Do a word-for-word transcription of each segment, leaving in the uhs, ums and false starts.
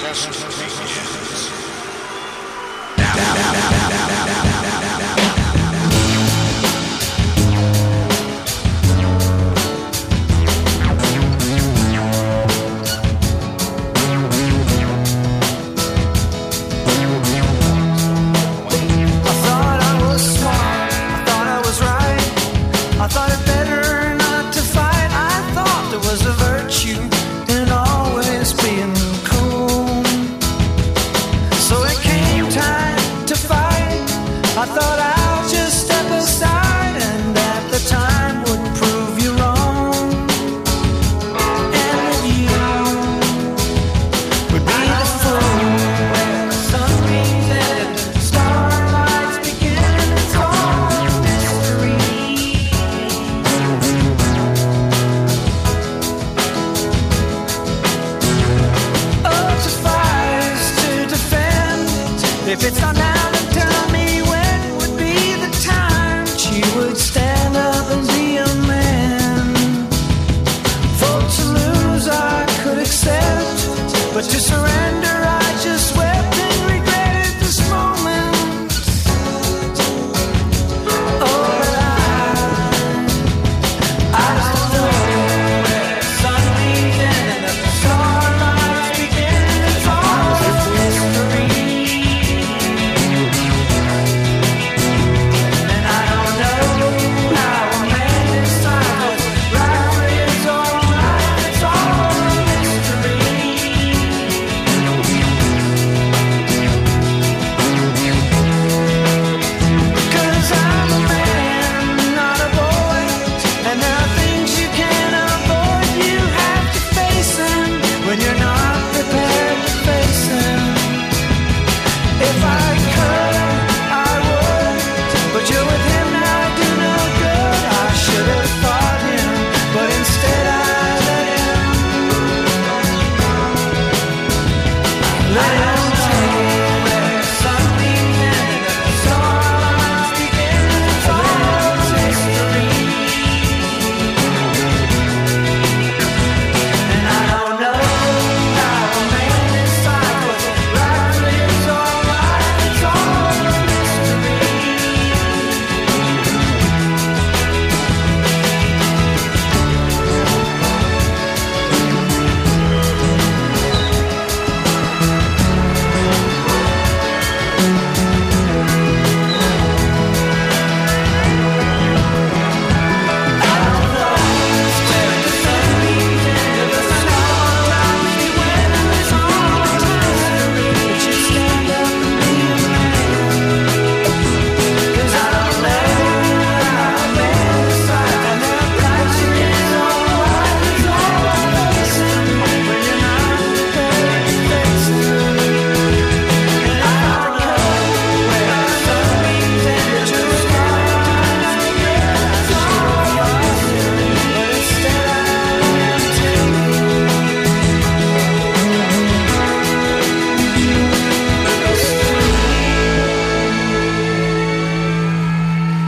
test begins. I thought I'll just step aside and at the time would prove you wrong. And with you would be the fool where the sun beams and the starlights begin. It's all a mystery. Oh, it suffice to defend if it's not now. Would stand up and be a man. For to lose I could accept, but to surrender I just wept and regretted this moment. Oh, but I, I don't know where the sun beams and the starlights begin. It's all a mystery.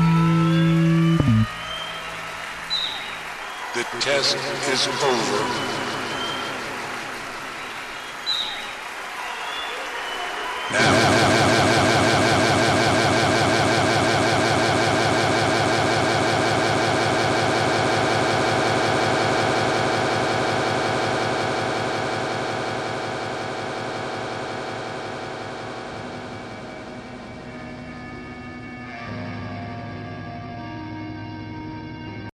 The test is over.